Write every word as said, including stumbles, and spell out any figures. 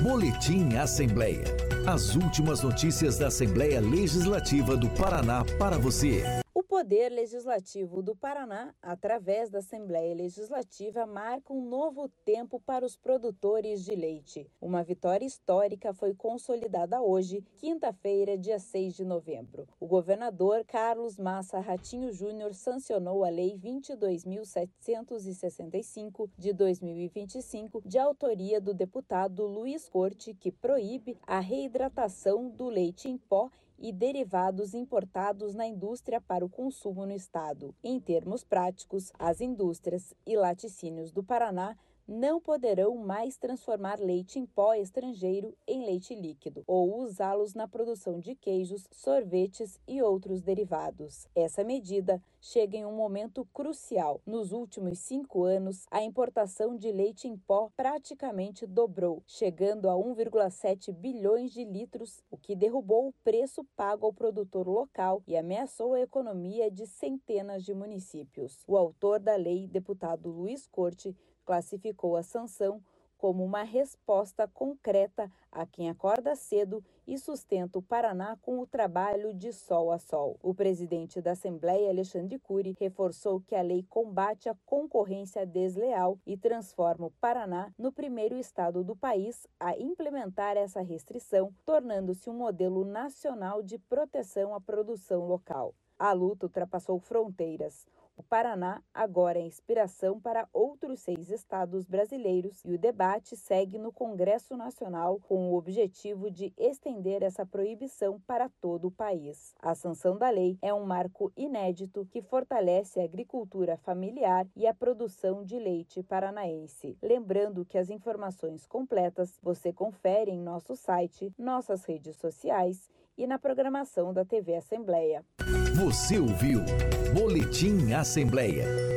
Boletim Assembleia. As últimas notícias da Assembleia Legislativa do Paraná para você. O Poder Legislativo do Paraná, através da Assembleia Legislativa, marca um novo tempo para os produtores de leite. Uma vitória histórica foi consolidada hoje, quinta-feira, dia seis de novembro. O governador Carlos Massa Ratinho Júnior sancionou a Lei vinte e dois mil setecentos e sessenta e cinco de dois mil e vinte e cinco, de autoria do deputado Luiz Corte, que proíbe a reidratação do leite em pó e derivados importados na indústria para o consumo no estado. Em termos práticos, as indústrias e laticínios do Paraná não poderão mais transformar leite em pó estrangeiro em leite líquido ou usá-los na produção de queijos, sorvetes e outros derivados. Essa medida chega em um momento crucial. Nos últimos cinco anos, a importação de leite em pó praticamente dobrou, chegando a um vírgula sete bilhões de litros, o que derrubou o preço pago ao produtor local e ameaçou a economia de centenas de municípios. O autor da lei, deputado Luiz Corte, classificou a sanção como uma resposta concreta a quem acorda cedo e sustenta o Paraná com o trabalho de sol a sol. O presidente da Assembleia, Alexandre Cury, reforçou que a lei combate a concorrência desleal e transforma o Paraná no primeiro estado do país a implementar essa restrição, tornando-se um modelo nacional de proteção à produção local. A luta ultrapassou fronteiras. O Paraná agora é inspiração para outros seis estados brasileiros e o debate segue no Congresso Nacional com o objetivo de estender essa proibição para todo o país. A sanção da lei é um marco inédito que fortalece a agricultura familiar e a produção de leite paranaense. Lembrando que as informações completas você confere em nosso site, nossas redes sociais e na programação da T V Assembleia. Você ouviu Boletim Assembleia.